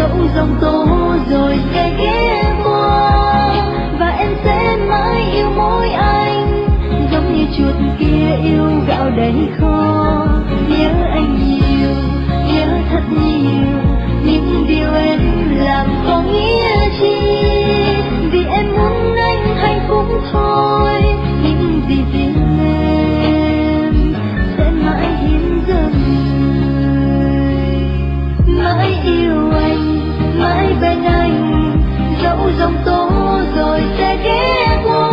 dẫu dòng tố rồi sẽ ghé qua, và em sẽ mãi yêu mỗi anh, giống như chuột kia yêu gạo đầy kho. Nhớ anh nhiều, nhớ thật nhiều, những điều em làm có nghĩa chi, vì em muốn anh hạnh phúc thôi. Những gì riêng em sẽ mãi hiến dâng người, mãi yêu anh, mãi bên anh, dẫu dòng tố rồi sẽ ghé qua,